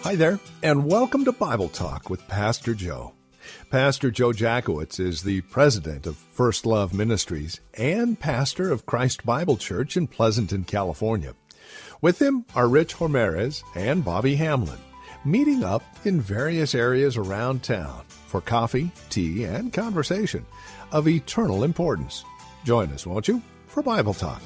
Hi there, and welcome to Bible Talk with Pastor Joe. Pastor Joe Jackowitz is the president of First Love Ministries and pastor of Christ Bible Church in Pleasanton, California. With him are Rich Ramirez and Bobby Hamlin, meeting up in various areas around town for coffee, tea, and conversation of eternal importance. Join us, won't you, for Bible Talk.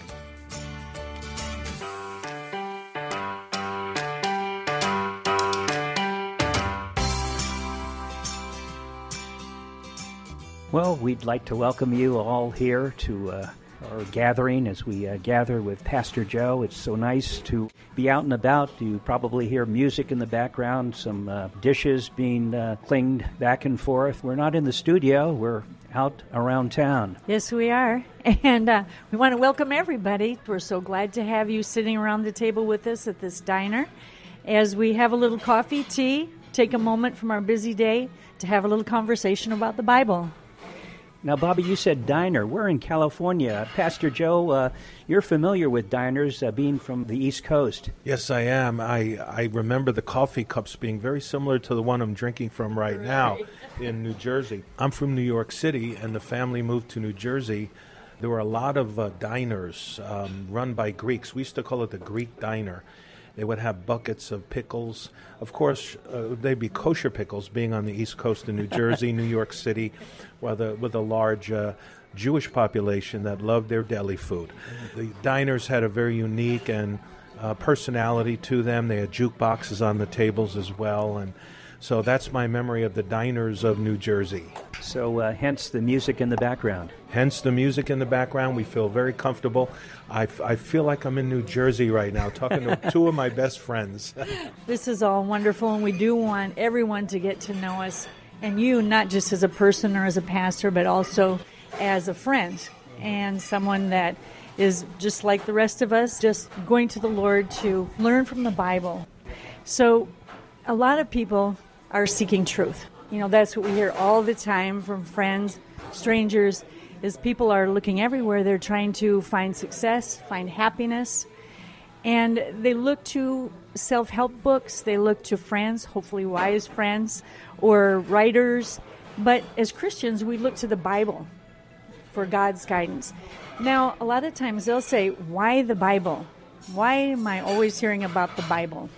Well, we'd like to welcome you all here to our gathering as we gather with Pastor Joe. It's so nice to be out and about. You probably hear music in the background, some dishes being clinged back and forth. We're not in the studio. We're out around town. Yes, we are. And we want to welcome everybody. We're so glad to have you sitting around the table with us at this diner as we have a little coffee, tea, take a moment from our busy day to have a little conversation about the Bible. Now, Bobby, you said diner. We're in California. Pastor Joe, you're familiar with diners, being from the East Coast. Yes, I am. I remember the coffee cups being very similar to the one I'm drinking from right now in New Jersey. I'm from New York City, and the family moved to New Jersey. There were a lot of diners run by Greeks. We used to call it the Greek diner. They would have buckets of pickles. Of course, they'd be kosher pickles, being on the East Coast of New Jersey, New York City, with a large Jewish population that loved their deli food. The diners had a very unique and personality to them. They had jukeboxes on the tables as well, and so that's my memory of the diners of New Jersey. So hence the music in the background. Hence the music in the background. We feel very comfortable. I feel like I'm in New Jersey right now, talking to two of my best friends. This is all wonderful, and we do want everyone to get to know us, and you, not just as a person or as a pastor, but also as a friend and someone that is just like the rest of us, just going to the Lord to learn from the Bible. So a lot of people are seeking truth. You know, that's what we hear all the time from friends, strangers, is people are looking everywhere. They're trying to find success, find happiness, and they look to self-help books. They look to friends, hopefully wise friends, or writers. But as Christians, we look to the Bible for God's guidance. Now, a lot of times they'll say, why the Bible? Why am I always hearing about the Bible?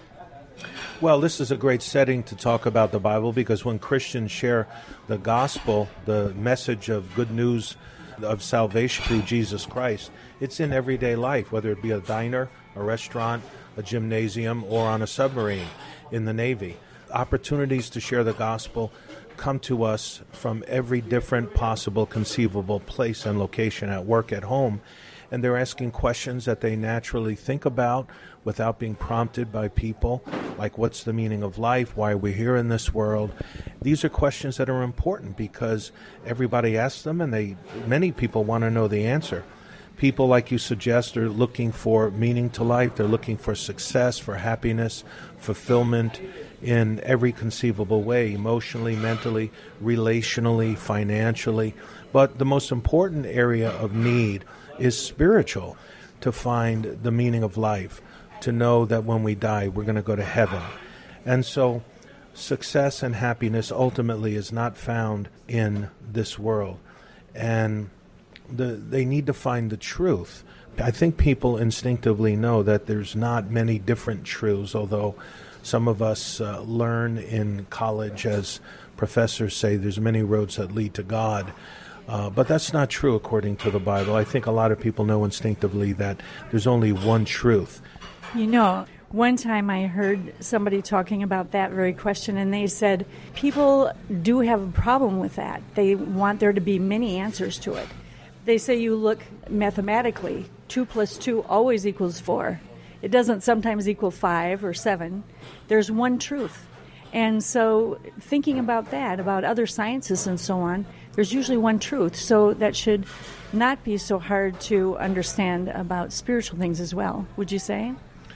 Well, this is a great setting to talk about the Bible, because when Christians share the gospel, the message of good news of salvation through Jesus Christ, it's in everyday life, whether it be a diner, a restaurant, a gymnasium, or on a submarine in the Navy. Opportunities to share the gospel come to us from every different possible conceivable place and location, at work, at home, and they're asking questions that they naturally think about without being prompted by people, like what's the meaning of life, why are we here in this world. These are questions that are important because everybody asks them, and many people want to know the answer. People, like you suggest, are looking for meaning to life. They're looking for success, for happiness, fulfillment in every conceivable way, emotionally, mentally, relationally, financially. But the most important area of need is spiritual, to find the meaning of life, to know that when we die, we're going to go to heaven. And so success and happiness ultimately is not found in this world. And they need to find the truth. I think people instinctively know that there's not many different truths, although some of us learn in college, as professors say, there's many roads that lead to God. But that's not true according to the Bible. I think a lot of people know instinctively that there's only one truth. You know, one time I heard somebody talking about that very question, and they said people do have a problem with that. They want there to be many answers to it. They say you look mathematically, 2 + 2 always equals 4. It doesn't sometimes equal 5 or 7. There's one truth. And so thinking about that, about other sciences and so on, there's usually one truth. So that should not be so hard to understand about spiritual things as well, would you say?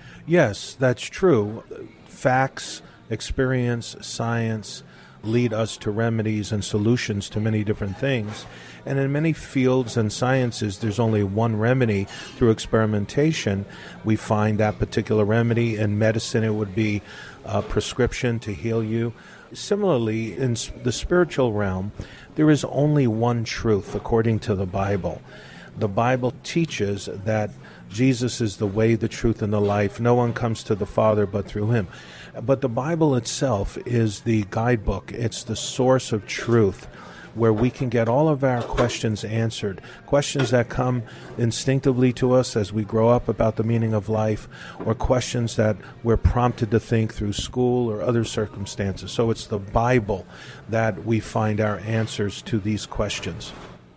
Yes, that's true. Facts, experience, science lead us to remedies and solutions to many different things. And in many fields and sciences, there's only one remedy. Through experimentation, we find that particular remedy. In medicine, it would be prescription to heal you. Similarly, in the spiritual realm, there is only one truth according to the Bible. The Bible teaches that Jesus is the way, the truth, and the life. No one comes to the Father but through him. But the Bible itself is the guidebook. It's the source of truth where we can get all of our questions answered, questions that come instinctively to us as we grow up about the meaning of life, or questions that we're prompted to think through school or other circumstances. So it's the Bible that we find our answers to these questions.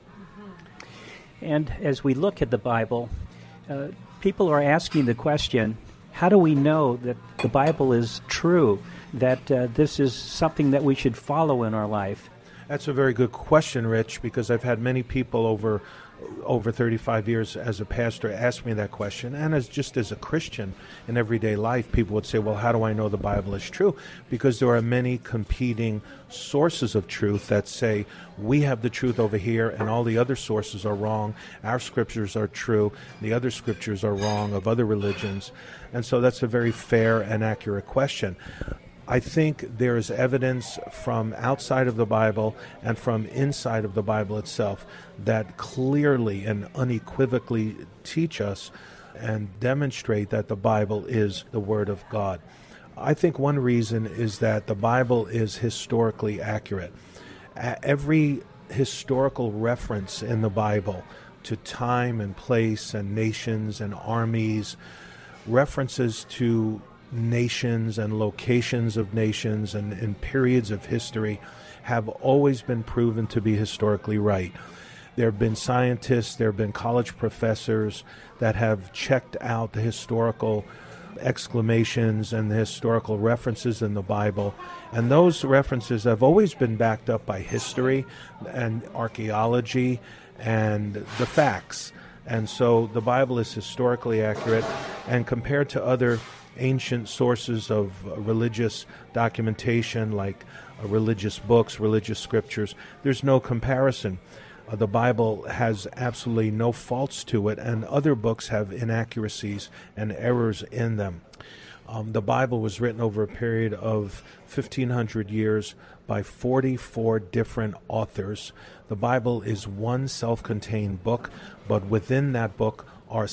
And as we look at the Bible, people are asking the question, how do we know that the Bible is true, that this is something that we should follow in our life? That's a very good question, Rich, because I've had many people over 35 years as a pastor ask me that question. And as a Christian in everyday life, people would say, well, how do I know the Bible is true? Because there are many competing sources of truth that say, we have the truth over here and all the other sources are wrong. Our scriptures are true. The other scriptures are wrong of other religions. And so that's a very fair and accurate question. I think there is evidence from outside of the Bible and from inside of the Bible itself that clearly and unequivocally teach us and demonstrate that the Bible is the Word of God. I think one reason is that the Bible is historically accurate. Every historical reference in the Bible to time and place and nations and armies, references to nations and locations of nations and in periods of history have always been proven to be historically right. There have been scientists, there have been college professors that have checked out the historical exclamations and the historical references in the Bible, and those references have always been backed up by history and archaeology and the facts. And so the Bible is historically accurate, and compared to other ancient sources of religious documentation like religious books, religious scriptures, there's no comparison. The Bible has absolutely no faults to it, and other books have inaccuracies and errors in them. The Bible was written over a period of 1,500 years by 44 different authors. The Bible is one self-contained book, but within that book are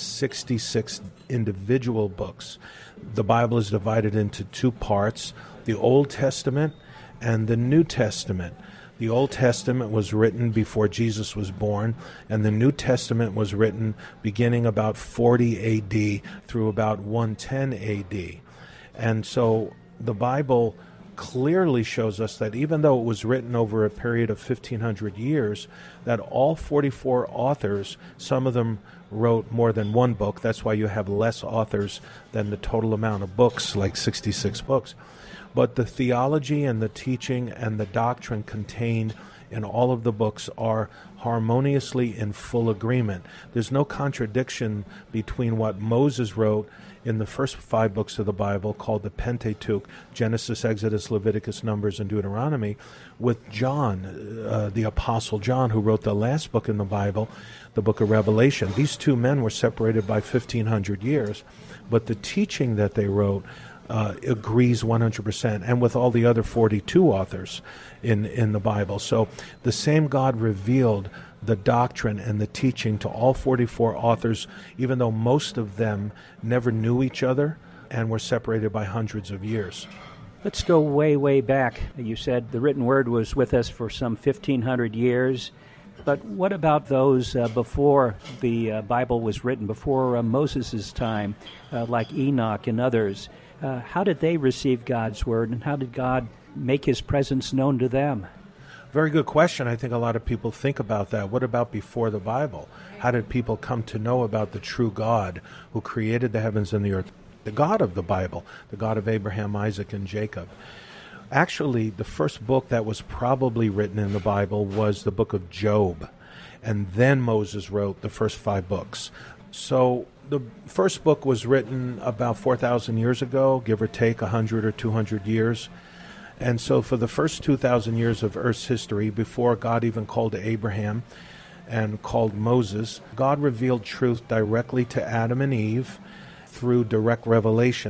66 individual books. The Bible is divided into two parts, the Old Testament and the New Testament. The Old Testament was written before Jesus was born, and the New Testament was written beginning about 40 A.D. through about 110 A.D. And so the Bible clearly shows us that even though it was written over a period of 1,500 years, that all 44 authors, some of them wrote more than one book. That's why you have less authors than the total amount of books, like 66 books. But the theology and the teaching and the doctrine contained in all of the books are harmoniously in full agreement. There's no contradiction between what Moses wrote in the first 5 books of the Bible, called the Pentateuch, Genesis, Exodus, Leviticus, Numbers, and Deuteronomy, with John, the Apostle John, who wrote the last book in the Bible, the book of Revelation. These two men were separated by 1,500 years, but the teaching that they wrote agrees 100%, and with all the other 42 authors in the Bible. So the same God revealed the doctrine and the teaching to all 44 authors, even though most of them never knew each other and were separated by hundreds of years. Let's go way, way back. You said the written word was with us for some 1,500 years. But what about those before the Bible was written, before Moses' time, like Enoch and others? How did they receive God's word, and how did God make his presence known to them? Very good question. I think a lot of people think about that. What about before the Bible? How did people come to know about the true God who created the heavens and the earth? The God of the Bible, the God of Abraham, Isaac, and Jacob. Actually, the first book that was probably written in the Bible was the book of Job. And then Moses wrote the first 5 books. So the first book was written about 4,000 years ago, give or take 100 or 200 years. And so for the first 2,000 years of Earth's history, before God even called Abraham and called Moses, God revealed truth directly to Adam and Eve through direct revelation.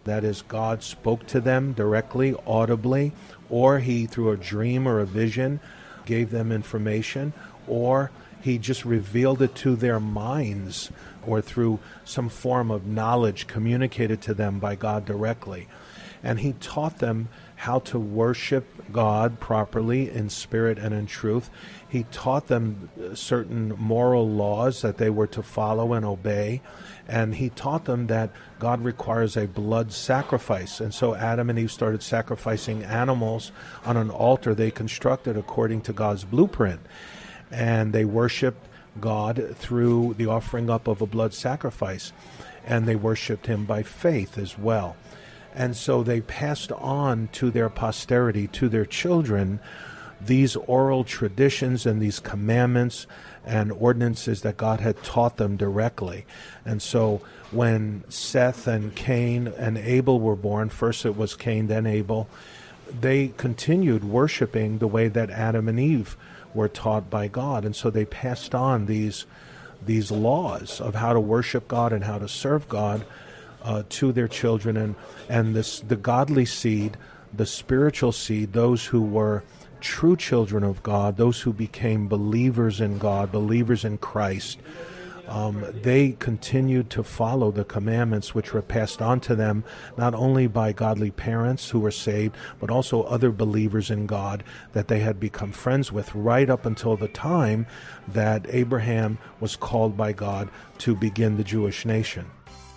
That is, God spoke to them directly, audibly, or he, through a dream or a vision, gave them information, or he just revealed it to their minds or through some form of knowledge communicated to them by God directly. And he taught them how to worship God properly in spirit and in truth. He taught them certain moral laws that they were to follow and obey. And he taught them that God requires a blood sacrifice. And so Adam and Eve started sacrificing animals on an altar they constructed according to God's blueprint. And they worshiped God through the offering up of a blood sacrifice. And they worshiped him by faith as well. And so they passed on to their posterity, to their children, these oral traditions and these commandments and ordinances that God had taught them directly. And so when Seth and Cain and Abel were born, first it was Cain, then Abel, they continued worshiping the way that Adam and Eve were taught by God. And so they passed on these laws of how to worship God and how to serve God to their children, and the godly seed, the spiritual seed, those who were true children of God, those who became believers in God, believers in Christ, they continued to follow the commandments which were passed on to them, not only by godly parents who were saved, but also other believers in God that they had become friends with right up until the time that Abraham was called by God to begin the Jewish nation.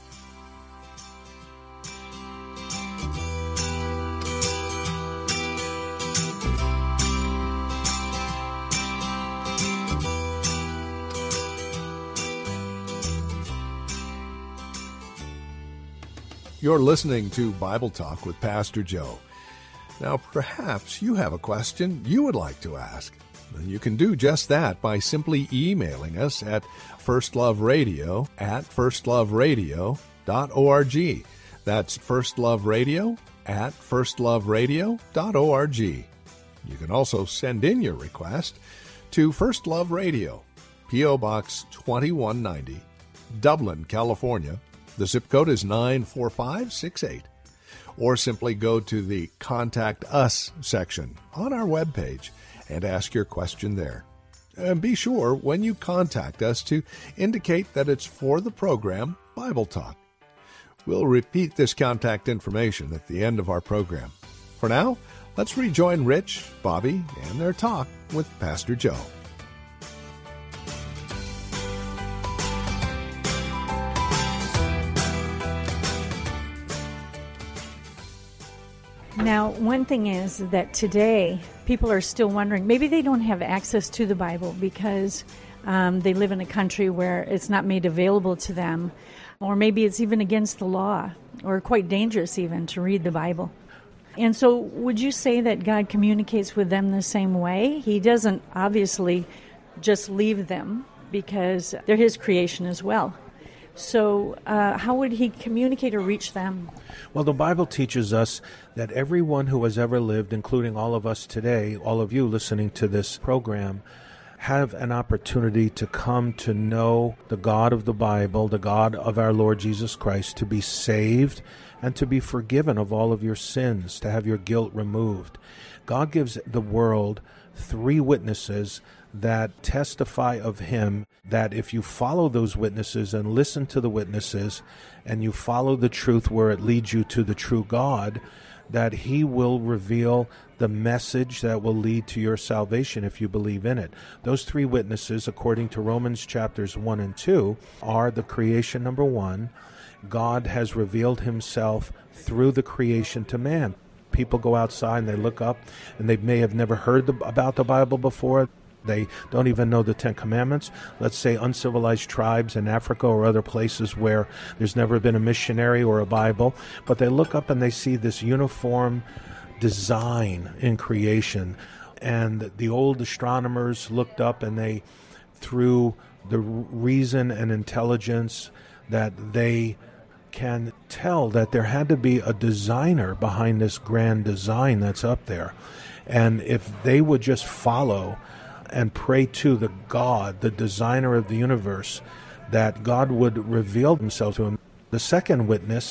You're listening to Bible Talk with Pastor Joe. Now, perhaps you have a question you would like to ask. And you can do just that by simply emailing us at firstloveradio@firstloveradio.org. That's firstloveradio@firstloveradio.org. You can also send in your request to First Love Radio, P.O. Box 2190, Dublin, California. The zip code is 94568. Or simply go to the Contact Us section on our webpage and ask your question there. And be sure when you contact us to indicate that it's for the program Bible Talk. We'll repeat this contact information at the end of our program. For now, let's rejoin Rich, Bobby, and their talk with Pastor Joe. Now, one thing is that today people are still wondering, maybe they don't have access to the Bible because they live in a country where it's not made available to them, or maybe it's even against the law, or quite dangerous even to read the Bible. And so would you say that God communicates with them the same way? He doesn't obviously just leave them because they're his creation as well. So how would he communicate or reach them? Well, the Bible teaches us that everyone who has ever lived, including all of us today, all of you listening to this program, have an opportunity to come to know the God of the Bible, the God of our Lord Jesus Christ, to be saved and to be forgiven of all of your sins, to have your guilt removed. God gives the world three witnesses that testify of him, that if you follow those witnesses and listen to the witnesses and you follow the truth where it leads you to the true God, that he will reveal the message that will lead to your salvation if you believe in it. Those three witnesses, according to Romans chapters 1 and 2, are the creation, number one. God has revealed himself through the creation to man. People go outside and they look up and they may have never heard about the Bible before. They don't even know the Ten Commandments. Let's say uncivilized tribes in Africa or other places where there's never been a missionary or a Bible. But they look up and they see this uniform design in creation. And the old astronomers looked up and they, through the reason and intelligence, that they can tell that there had to be a designer behind this grand design that's up there. And if they would just follow and pray to the God, the designer of the universe, that God would reveal himself to him. The second witness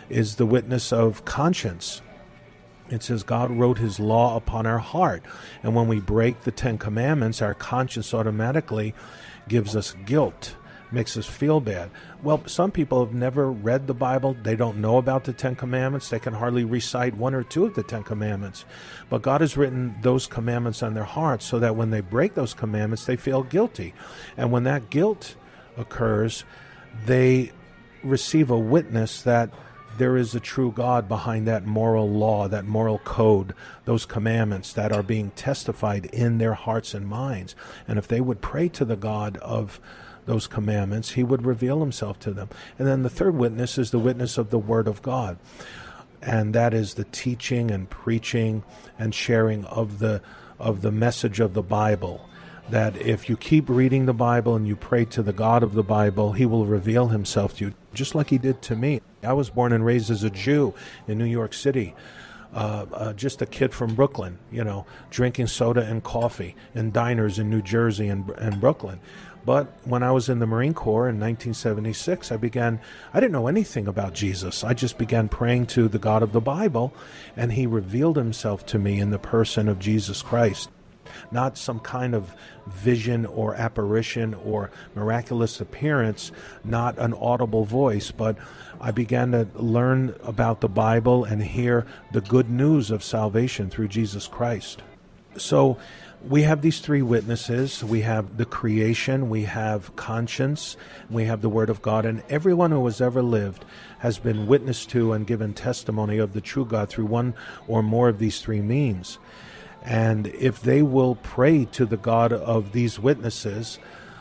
is the witness of conscience. It says God wrote his law upon our heart. And when we break the 10 Commandments, our conscience automatically gives us guilt, makes us feel bad. Well, some people have never read the Bible. They don't know about the 10 Commandments. They can hardly recite 1 or 2 of the 10 Commandments. But God has written those commandments on their hearts so that when they break those commandments, they feel guilty. And when that guilt occurs, they receive a witness that there is a true God behind that moral law, that moral code, those commandments that are being testified in their hearts and minds. And if they would pray to the God of those commandments, he would reveal himself to them. And then the third witness is the witness of the Word of God. And that is the teaching and preaching and sharing of the message of the Bible. That if you keep reading the Bible and you pray to the God of the Bible, he will reveal himself to you, just like he did to me. I was born and raised as a Jew in New York City, just a kid from Brooklyn, drinking soda and coffee in diners in New Jersey and Brooklyn. But when I was in the Marine Corps in 1976, I didn't know anything about Jesus. I just began praying to the God of the Bible, and he revealed himself to me in the person of Jesus Christ. Not some kind of vision or apparition or miraculous appearance, not an audible voice, but I began to learn about the Bible and hear the good news of salvation through Jesus Christ. So we have these 3 witnesses. We have the creation, we have conscience, we have the Word of God, and everyone who has ever lived has been witnessed to and given testimony of the true God through one or more of these 3 means. And if they will pray to the God of these witnesses,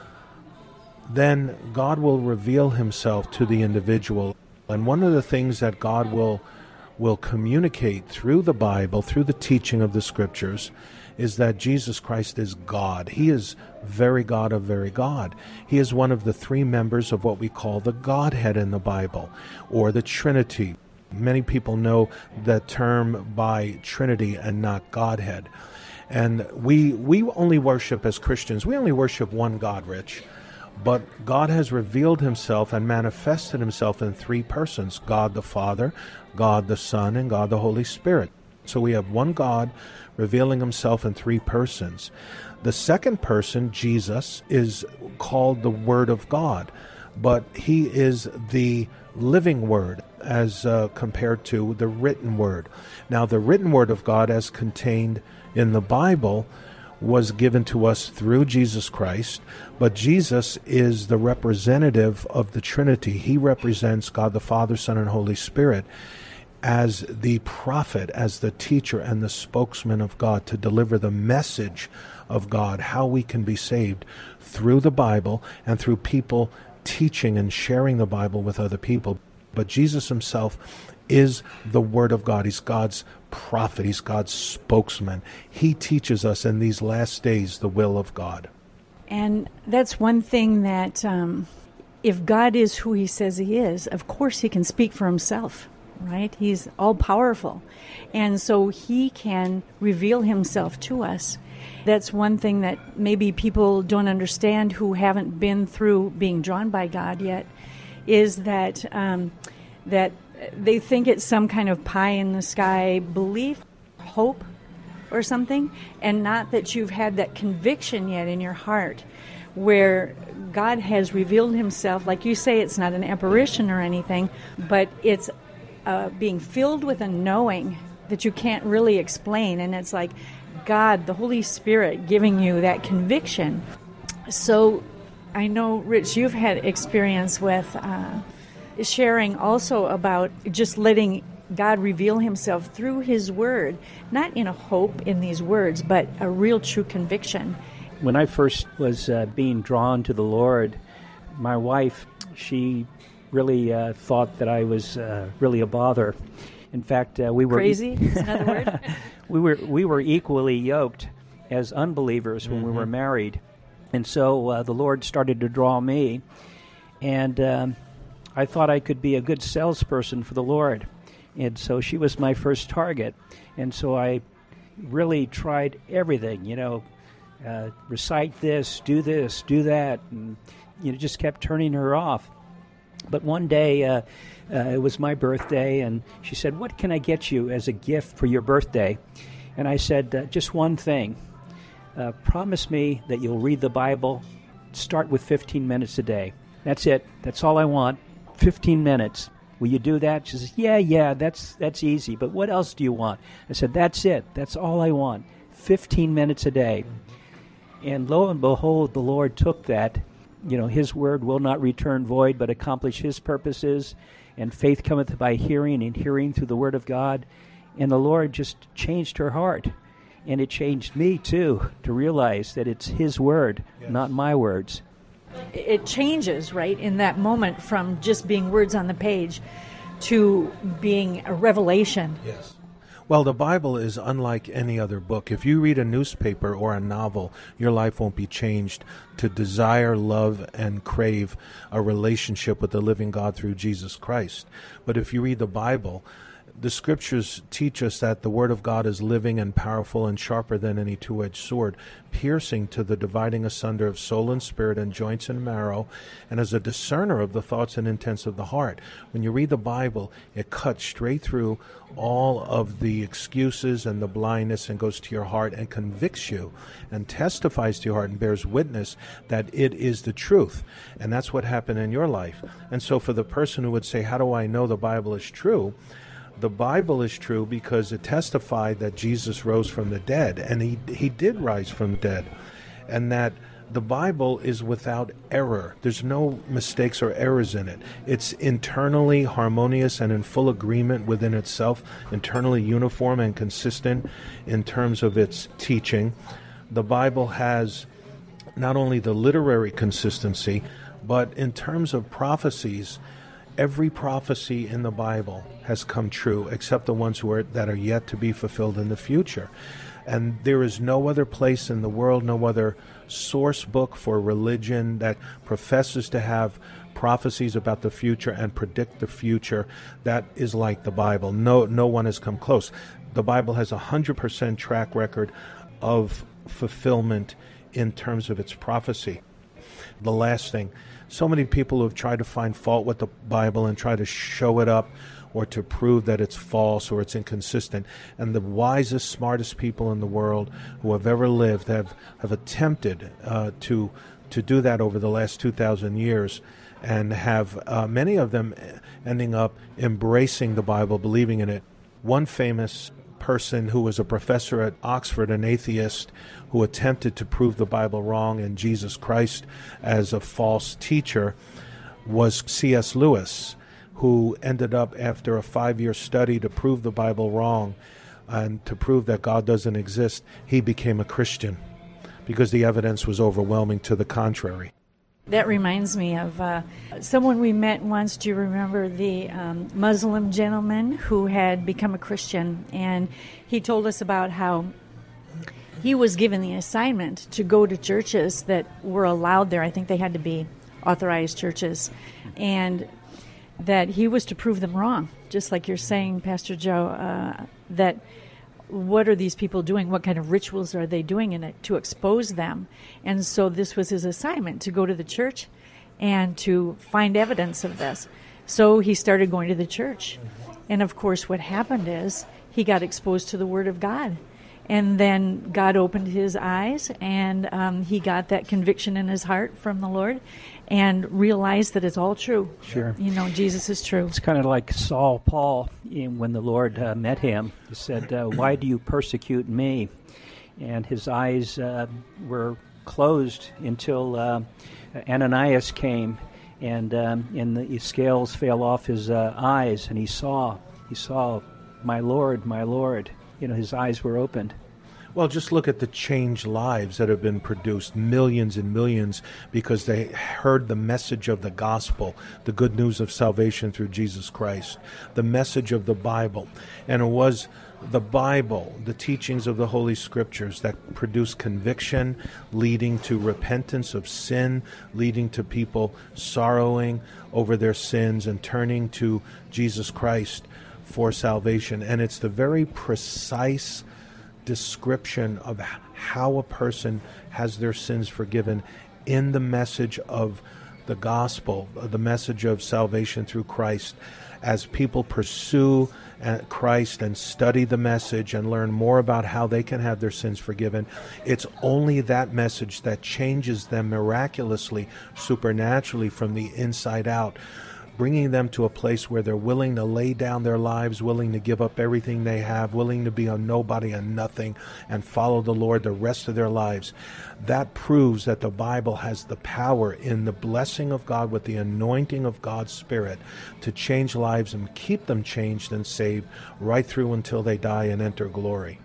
then God will reveal himself to the individual. And one of the things that God will communicate through the Bible, through the teaching of the Scriptures, is that Jesus Christ is God. He is very God of very God. He is one of the 3 members of what we call the Godhead in the Bible, or the Trinity. Many people know the term by Trinity and not Godhead. And we only worship as Christians. We only worship one God, Rich. But God has revealed himself and manifested himself in 3 persons: God the Father, God the Son, and God the Holy Spirit. So we have one God revealing himself in 3 persons. The second person, Jesus, is called the Word of God, but he is the living Word as compared to the written Word. Now, the written Word of God as contained in the Bible was given to us through Jesus Christ, but Jesus is the representative of the Trinity. He represents God the Father, Son, and Holy Spirit as the prophet, as the teacher and the spokesman of God to deliver the message of God, how we can be saved through the Bible and through people teaching and sharing the Bible with other people. But Jesus himself is the Word of God. He's God's prophet. He's God's spokesman. He teaches us in these last days the will of God. And that's one thing that if God is who he says he is, of course he can speak for himself, right? He's all-powerful. And so he can reveal himself to us. That's one thing that maybe people don't understand who haven't been through being drawn by God yet, is that that they think it's some kind of pie-in-the-sky belief, hope, or something, and not that you've had that conviction yet in your heart where God has revealed himself. Like you say, it's not an apparition or anything, but it's being filled with a knowing that you can't really explain, and it's like God, the Holy Spirit, giving you that conviction. So I know, Rich, you've had experience with sharing also about just letting God reveal himself through his word, not in a hope in these words, but a real true conviction. When I first was being drawn to the Lord, my wife, she really thought that I was really a bother. In fact, we were crazy. Is another word. we were equally yoked as unbelievers when we were married, and so the Lord started to draw me, and I thought I could be a good salesperson for the Lord, and so she was my first target, and so I really tried everything, recite this, do that, and just kept turning her off. But one day, it was my birthday, and she said, "What can I get you as a gift for your birthday?" And I said, "Just one thing. Promise me that you'll read the Bible. Start with 15 minutes a day. That's it. That's all I want. 15 minutes. Will you do that?" She says, yeah, that's easy. But what else do you want? I said, "That's it. That's all I want. 15 minutes a day." And lo and behold, the Lord took that. His word will not return void, but accomplish his purposes. And faith cometh by hearing, and hearing through the word of God. And the Lord just changed her heart. And it changed me, too, to realize that it's his word, not my words. It changes, right, in that moment from just being words on the page to being a revelation. Yes. Well, the Bible is unlike any other book. If you read a newspaper or a novel, your life won't be changed to desire, love, and crave a relationship with the living God through Jesus Christ. But if you read the Bible, the Scriptures teach us that the Word of God is living and powerful and sharper than any two-edged sword, piercing to the dividing asunder of soul and spirit and joints and marrow, and as a discerner of the thoughts and intents of the heart. When you read the Bible, it cuts straight through all of the excuses and the blindness and goes to your heart and convicts you and testifies to your heart and bears witness that it is the truth. And that's what happened in your life. And so for the person who would say, "How do I know the Bible is true?" The Bible is true because it testified that Jesus rose from the dead, and he did rise from the dead, and that the Bible is without error. There's no mistakes or errors in it. It's internally harmonious and in full agreement within itself, internally uniform and consistent in terms of its teaching. The Bible has not only the literary consistency, but in terms of prophecies, every prophecy in the Bible has come true, except the ones that are yet to be fulfilled in the future. And there is no other place in the world, no other source book for religion that professes to have prophecies about the future and predict the future that is like the Bible. No one has come close. The Bible has 100% track record of fulfillment in terms of its prophecy. The last thing, so many people who have tried to find fault with the Bible and try to show it up or to prove that it's false or it's inconsistent. And the wisest, smartest people in the world who have ever lived have attempted to do that over the last 2,000 years, and have many of them ending up embracing the Bible, believing in it. One famous person who was a professor at Oxford, an atheist, who attempted to prove the Bible wrong and Jesus Christ as a false teacher, was C.S. Lewis, who ended up, after a 5-year study to prove the Bible wrong and to prove that God doesn't exist, he became a Christian because the evidence was overwhelming to the contrary. That reminds me of someone we met once. Do you remember the Muslim gentleman who had become a Christian? And he told us about how he was given the assignment to go to churches that were allowed there. I think they had to be authorized churches. And that he was to prove them wrong, just like you're saying, Pastor Joe, that what are these people doing? What kind of rituals are they doing in it to expose them? And so this was his assignment, to go to the church and to find evidence of this. So he started going to the church. And of course, what happened is he got exposed to the Word of God. And then God opened his eyes, and he got that conviction in his heart from the Lord and realized that it's all true. Sure. You know, Jesus is true. It's kind of like Paul, when the Lord met him. He said, "Why do you persecute me?" And his eyes were closed until Ananias came, and the scales fell off his eyes, and he saw, "My Lord, my Lord." You know, his eyes were opened. Well, just look at the changed lives that have been produced, millions and millions, because they heard the message of the gospel, the good news of salvation through Jesus Christ, the message of the Bible. And it was the Bible, the teachings of the Holy Scriptures, that produced conviction, leading to repentance of sin, leading to people sorrowing over their sins and turning to Jesus Christ for salvation. And it's the very precise description of how a person has their sins forgiven in the message of the gospel, the message of salvation through Christ, as people pursue Christ and study the message and learn more about how they can have their sins forgiven, it's only that message that changes them miraculously, supernaturally from the inside out, bringing them to a place where they're willing to lay down their lives, willing to give up everything they have, willing to be a nobody and nothing and follow the Lord the rest of their lives. That proves that the Bible has the power in the blessing of God with the anointing of God's Spirit to change lives and keep them changed and saved right through until they die and enter glory.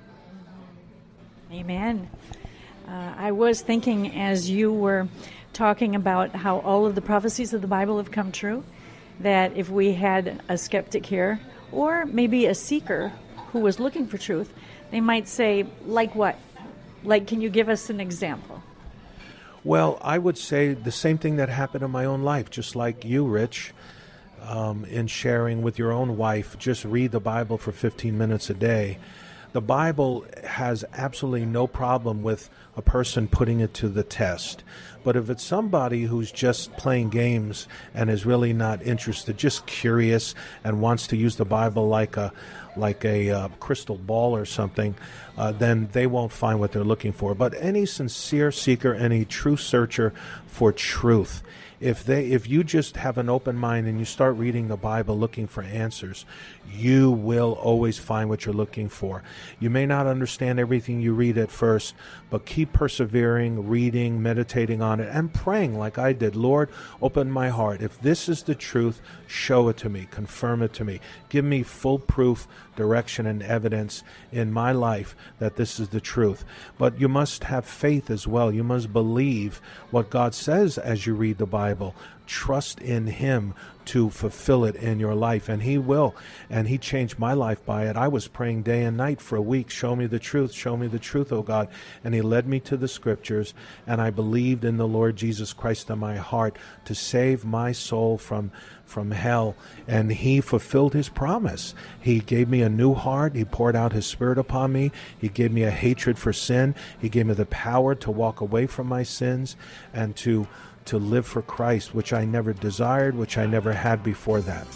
Amen. I was thinking as you were talking about how all of the prophecies of the Bible have come true, that if we had a skeptic here, or maybe a seeker who was looking for truth, they might say, like what? Like, can you give us an example? Well, I would say the same thing that happened in my own life, just like you, Rich, in sharing with your own wife, just read the Bible for 15 minutes a day. The Bible has absolutely no problem with a person putting it to the test. But if it's somebody who's just playing games and is really not interested, just curious and wants to use the Bible like a crystal ball or something, then they won't find what they're looking for. But any sincere seeker, any true searcher for truth, if you just have an open mind and you start reading the Bible looking for answers, you will always find what you're looking for. You may not understand everything you read at first, but keep persevering, reading, meditating on it, and praying like I did. Lord, open my heart. If this is the truth, show it to me, confirm it to me. Give me full proof, direction, and evidence in my life that this is the truth. But you must have faith as well. You must believe what God says as you read the Bible. Trust in Him to fulfill it in your life, and He will. And He changed my life by it. I was praying day and night for a week, show me the truth, O God. And He led me to the Scriptures, and I believed in the Lord Jesus Christ in my heart to save my soul from hell, and He fulfilled His promise. He gave me a new heart. He poured out His Spirit upon me. He gave me a hatred for sin. He gave me the power to walk away from my sins and to live for Christ, which I never desired, which I never had before that.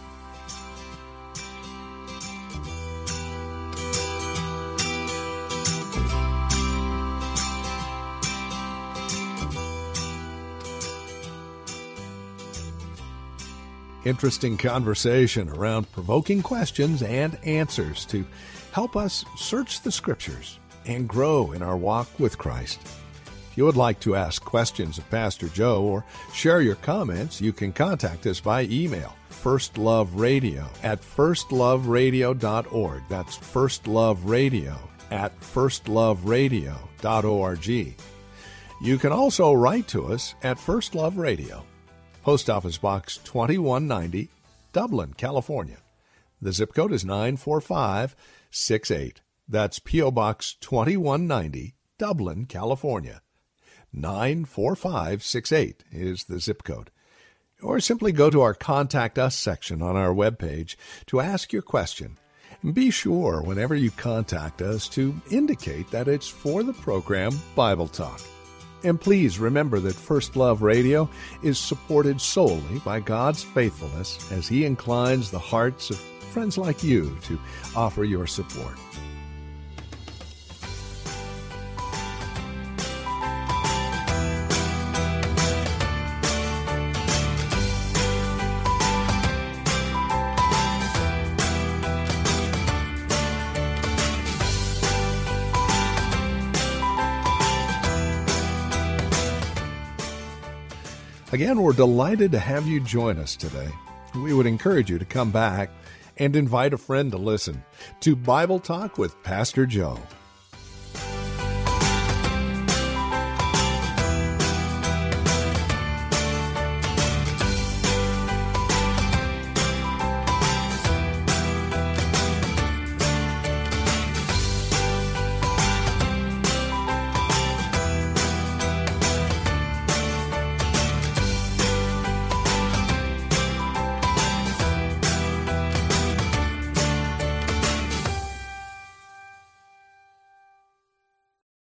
Interesting conversation around provoking questions and answers to help us search the Scriptures and grow in our walk with Christ. If you would like to ask questions of Pastor Joe or share your comments, you can contact us by email, firstloveradio@firstloveradio.org. That's firstloveradio@firstloveradio.org. You can also write to us at First Love Radio, Post Office Box 2190, Dublin, California. The zip code is 94568. That's P.O. Box 2190, Dublin, California. 94568 is the zip code. Or simply go to our Contact Us section on our webpage to ask your question. And be sure, whenever you contact us, to indicate that it's for the program Bible Talk. And please remember that First Love Radio is supported solely by God's faithfulness as He inclines the hearts of friends like you to offer your support. Again, we're delighted to have you join us today. We would encourage you to come back and invite a friend to listen to Bible Talk with Pastor Joe.